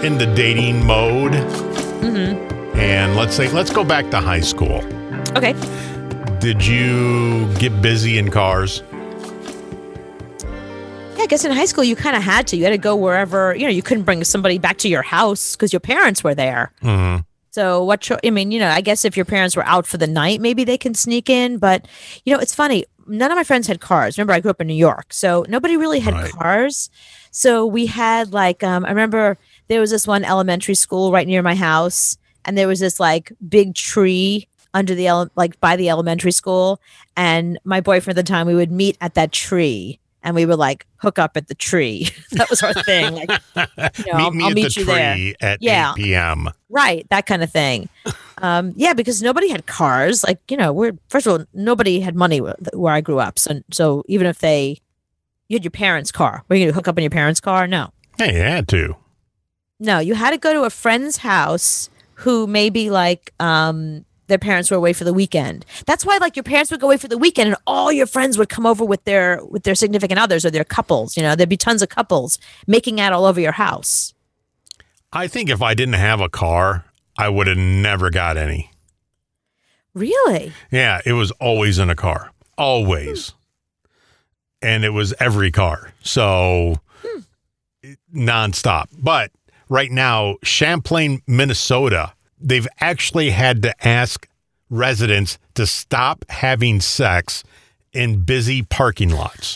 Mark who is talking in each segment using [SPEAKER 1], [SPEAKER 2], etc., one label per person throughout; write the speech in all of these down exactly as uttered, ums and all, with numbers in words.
[SPEAKER 1] in the dating mode, mm-hmm. and let's say, let's go back to high school.
[SPEAKER 2] Okay.
[SPEAKER 1] Did you get busy in cars?
[SPEAKER 2] Yeah, I guess in high school you kind of had to. You had to go wherever, you know, you couldn't bring somebody back to your house because your parents were there.
[SPEAKER 1] Mm-hmm.
[SPEAKER 2] So what, cho- I mean, you know, I guess if your parents were out for the night, maybe they can sneak in. But, you know, it's funny. None of my friends had cars. Remember, I grew up in New York. So nobody really had
[SPEAKER 1] right.
[SPEAKER 2] cars. So we had like, um, I remember there was this one elementary school right near my house. And there was this like big tree under the, ele- like by the elementary school. And my boyfriend at the time, we would meet at that tree. And we would like hook up at the tree. That was our thing. Like, you know,
[SPEAKER 1] meet
[SPEAKER 2] I'll,
[SPEAKER 1] me
[SPEAKER 2] I'll
[SPEAKER 1] at
[SPEAKER 2] meet
[SPEAKER 1] the
[SPEAKER 2] you
[SPEAKER 1] tree
[SPEAKER 2] there.
[SPEAKER 1] at
[SPEAKER 2] Yeah.
[SPEAKER 1] eight p.m.
[SPEAKER 2] Right. That kind of thing. Um, yeah, because nobody had cars. Like, you know, we're, first of all, nobody had money where I grew up. So, so even if they, you had your parents' car, were you going to hook up in your parents' car? No.
[SPEAKER 1] Hey, you had to.
[SPEAKER 2] No, you had to go to a friend's house who maybe like, um, their parents were away for the weekend. That's why like your parents would go away for the weekend and all your friends would come over with their with their significant others or their couples. You know, there'd be tons of couples making out all over your house.
[SPEAKER 1] I think if I didn't have a car, I would have never got any.
[SPEAKER 2] Really?
[SPEAKER 1] Yeah, it was always in a car. Always. Hmm. And it was every car. So hmm. nonstop. But right now, Champlain, Minnesota, they've actually had to ask residents to stop having sex in busy parking lots.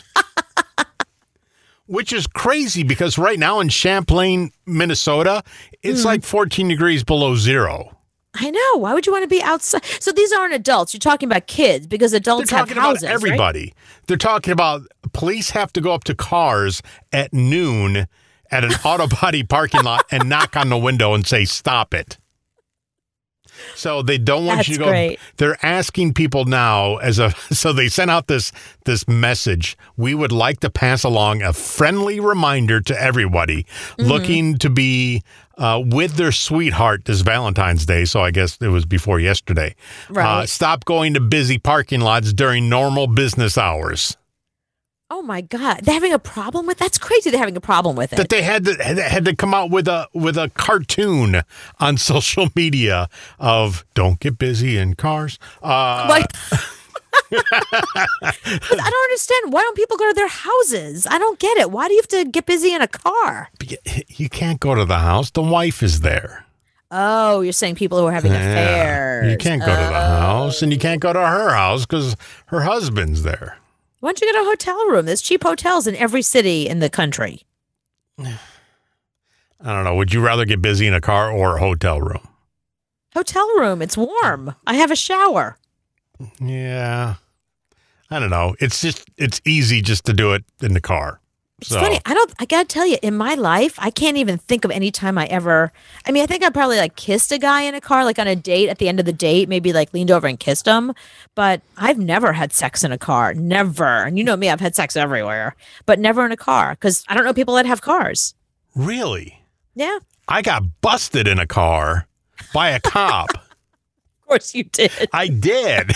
[SPEAKER 1] Which is crazy because right now in Champlain, Minnesota, it's mm. like fourteen degrees below zero.
[SPEAKER 2] I know. Why would you want to be outside? So these aren't adults. You're talking about kids because adults
[SPEAKER 1] They're
[SPEAKER 2] have
[SPEAKER 1] talking
[SPEAKER 2] houses,
[SPEAKER 1] about everybody.
[SPEAKER 2] Right?
[SPEAKER 1] They're talking about police have to go up to cars at noon at an auto body parking lot and knock on the window and say, stop it. So they don't want
[SPEAKER 2] That's
[SPEAKER 1] you to go.
[SPEAKER 2] Great.
[SPEAKER 1] They're asking people now as a, so they sent out this, this message. We would like to pass along a friendly reminder to everybody mm-hmm. looking to be uh, with their sweetheart this Valentine's Day. So I guess it was before yesterday.
[SPEAKER 2] Right.
[SPEAKER 1] Uh, stop going to busy parking lots during normal business hours.
[SPEAKER 2] Oh my God! They're having a problem with that's crazy. They're having a problem with it.
[SPEAKER 1] That they had to had to come out with a with a cartoon on social media of "Don't get busy in cars." Uh,
[SPEAKER 2] like, I don't understand. Why don't people go to their houses? I don't get it. Why do you have to get busy in a car?
[SPEAKER 1] You can't go to the house. The wife is there.
[SPEAKER 2] Oh, you're saying people who are having
[SPEAKER 1] yeah.
[SPEAKER 2] affairs.
[SPEAKER 1] You can't go
[SPEAKER 2] oh.
[SPEAKER 1] to the house, and you can't go to her house because her husband's there.
[SPEAKER 2] Why don't you get a hotel room? There's cheap hotels in every city in the country.
[SPEAKER 1] I don't know. Would you rather get busy in a car or a hotel room?
[SPEAKER 2] Hotel room. It's warm. I have a shower.
[SPEAKER 1] Yeah. I don't know. It's just, it's easy just to do it in the car.
[SPEAKER 2] It's
[SPEAKER 1] so.
[SPEAKER 2] funny. I don't, I got to tell you, in my life, I can't even think of any time I ever, I mean, I think I probably like kissed a guy in a car, like on a date at the end of the date, maybe like leaned over and kissed him. But I've never had sex in a car. Never. And you know me, I've had sex everywhere, but never in a car because I don't know people that have cars.
[SPEAKER 1] Really?
[SPEAKER 2] Yeah.
[SPEAKER 1] I got busted in a car by a cop.
[SPEAKER 2] Of course you did.
[SPEAKER 1] I did.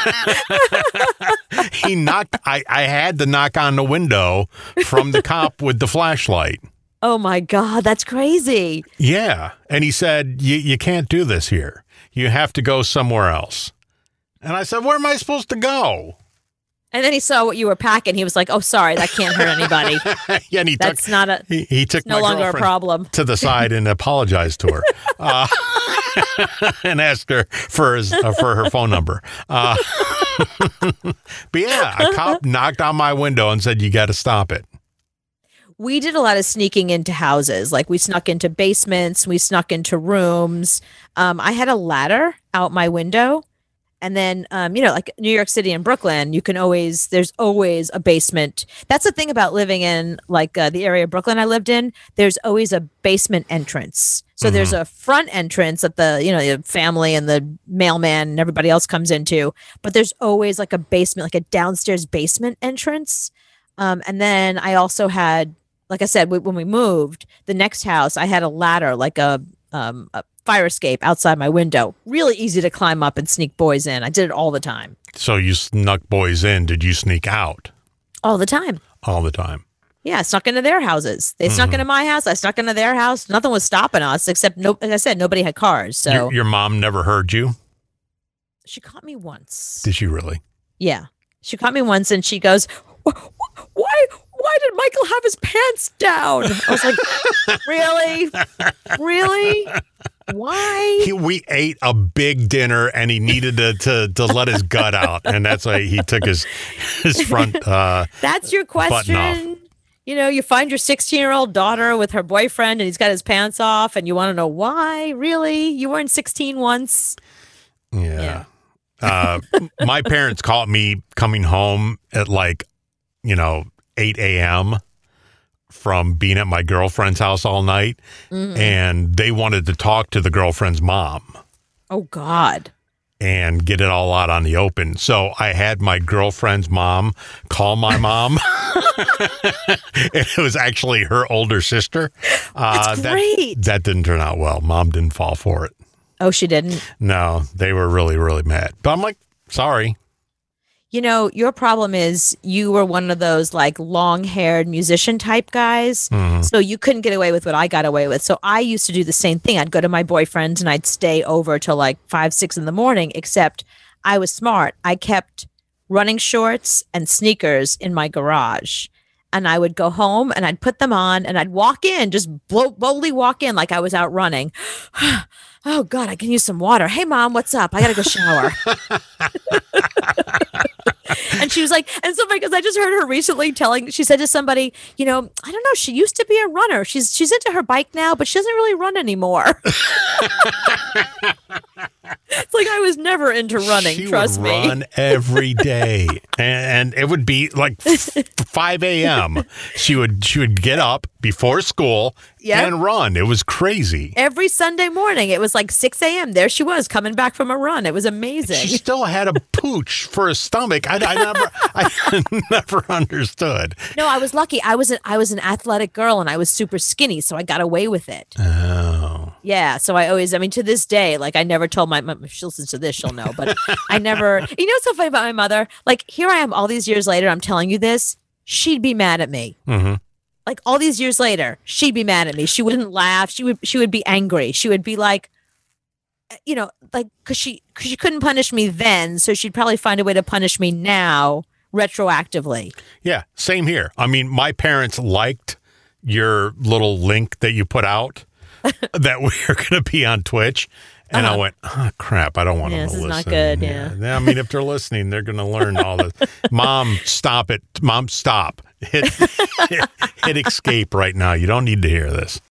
[SPEAKER 1] He knocked, I, I had to knock on the window from the cop with the flashlight.
[SPEAKER 2] Oh my God, that's crazy.
[SPEAKER 1] Yeah. And he said, you can't do this here. You have to go somewhere else. And I said, where am I supposed to go?
[SPEAKER 2] And then he saw what you were packing. He was like, "Oh, sorry, that can't hurt anybody."
[SPEAKER 1] Yeah, and he
[SPEAKER 2] That's
[SPEAKER 1] took,
[SPEAKER 2] not a.
[SPEAKER 1] He, he took
[SPEAKER 2] no
[SPEAKER 1] my
[SPEAKER 2] longer a problem.
[SPEAKER 1] to the side and apologized to her, uh, and asked her for his uh, for her phone number. Uh, but yeah, a cop knocked on my window and said, "You got to stop it."
[SPEAKER 2] We did a lot of sneaking into houses. Like we snuck into basements. We snuck into rooms. Um, I had a ladder out my window. And then, um, you know, like New York City and Brooklyn, you can always, there's always a basement. That's the thing about living in like uh, the area of Brooklyn I lived in. There's always a basement entrance. So mm-hmm. there's a front entrance that the, you know, the family and the mailman and everybody else comes into. But there's always like a basement, like a downstairs basement entrance. Um, and then I also had, like I said, when we moved, the next house, I had a ladder, like a, um, a fire escape outside my window. Really easy to climb up and sneak boys in. I did it all the time.
[SPEAKER 1] So you snuck boys in. Did you sneak out?
[SPEAKER 2] All the time.
[SPEAKER 1] All the time.
[SPEAKER 2] Yeah, I snuck into their houses. They snuck
[SPEAKER 1] Mhm.
[SPEAKER 2] into my house. I snuck into their house. Nothing was stopping us except, no, like I said, nobody had cars. So
[SPEAKER 1] Your, your mom never heard you?
[SPEAKER 2] she caught me once.
[SPEAKER 1] Did she really?
[SPEAKER 2] Yeah, she caught me once, and she goes, "Wh- wh- "Why? Why did Michael have his pants down?" I was like, "Really, really? Why?"
[SPEAKER 1] He, we ate a big dinner, and he needed to, to to let his gut out, and that's why he took his his front. Uh,
[SPEAKER 2] That's your
[SPEAKER 1] button off.
[SPEAKER 2] question. You know, you find your sixteen-year-old daughter with her boyfriend, and he's got his pants off, and you want to know why? Really? You weren't sixteen once?
[SPEAKER 1] yeah. uh, my parents caught me coming home at like, you know, eight a.m. from being at my girlfriend's house all night,
[SPEAKER 2] Mhm.
[SPEAKER 1] and they wanted to talk to the girlfriend's mom
[SPEAKER 2] Oh, God.
[SPEAKER 1] and get it all out on the open. So I had my girlfriend's mom call my mom. It was actually her older sister.
[SPEAKER 2] That's
[SPEAKER 1] that,
[SPEAKER 2] great.
[SPEAKER 1] That didn't turn out well. Mom didn't fall for it.
[SPEAKER 2] Oh, she didn't.
[SPEAKER 1] No, they were really, really mad. But I'm like, sorry.
[SPEAKER 2] You know, your problem is you were one of those like long haired musician type guys.
[SPEAKER 1] Mhm.
[SPEAKER 2] So you couldn't get away with what I got away with. So I used to do the same thing. I'd go to my boyfriend's and I'd stay over till like five, six in the morning, except I was smart. I kept running shorts and sneakers in my garage. And I would go home and I'd put them on and I'd walk in, just blow, boldly walk in like I was out running. Oh, God, I can use some water. Hey, Mom, what's up? I got to go shower. And she was like, and so because I just heard her recently telling, she said to somebody, you know, I don't know, she used to be a runner. She's she's into her bike now, but she doesn't really run anymore. It's like I was never into running,
[SPEAKER 1] She
[SPEAKER 2] trust
[SPEAKER 1] would
[SPEAKER 2] me.
[SPEAKER 1] run every day, and, and it would be like f- five a.m. She would she would get up before school
[SPEAKER 2] Yep.
[SPEAKER 1] and run. It was crazy.
[SPEAKER 2] Every Sunday morning, it was like six a.m. There she was coming back from a run. It was
[SPEAKER 1] She
[SPEAKER 2] amazing.
[SPEAKER 1] still had a pooch for a stomach. I, I never I never understood.
[SPEAKER 2] No, I was lucky. I was an I was an athletic girl and I was super skinny, so I got away with it.
[SPEAKER 1] Oh,
[SPEAKER 2] Yeah, so I always, I mean, to this day, like I never told my, my if she listens to this, she'll know, but I never, you know what's so funny about my mother? Like here I am all these years later, I'm telling you this, she'd be mad at me.
[SPEAKER 1] hmm
[SPEAKER 2] Like all these years later, she'd be mad at me. She wouldn't laugh. She would, she would be angry. She would be like, you know, like, cause she, cause she couldn't punish me then. So she'd probably find a way to punish me now retroactively.
[SPEAKER 1] yeah, same here. I mean, my parents liked your little link that you put out that we are going to be on Twitch. And I
[SPEAKER 2] Uh-huh.
[SPEAKER 1] went, oh, crap, I don't want
[SPEAKER 2] Yeah,
[SPEAKER 1] them
[SPEAKER 2] this
[SPEAKER 1] to
[SPEAKER 2] is
[SPEAKER 1] listen.
[SPEAKER 2] not good, yeah.
[SPEAKER 1] I mean, if they're listening, they're going to learn all this. Mom, stop it. Mom, stop. Hit, hit, hit escape right now. You don't need to hear this.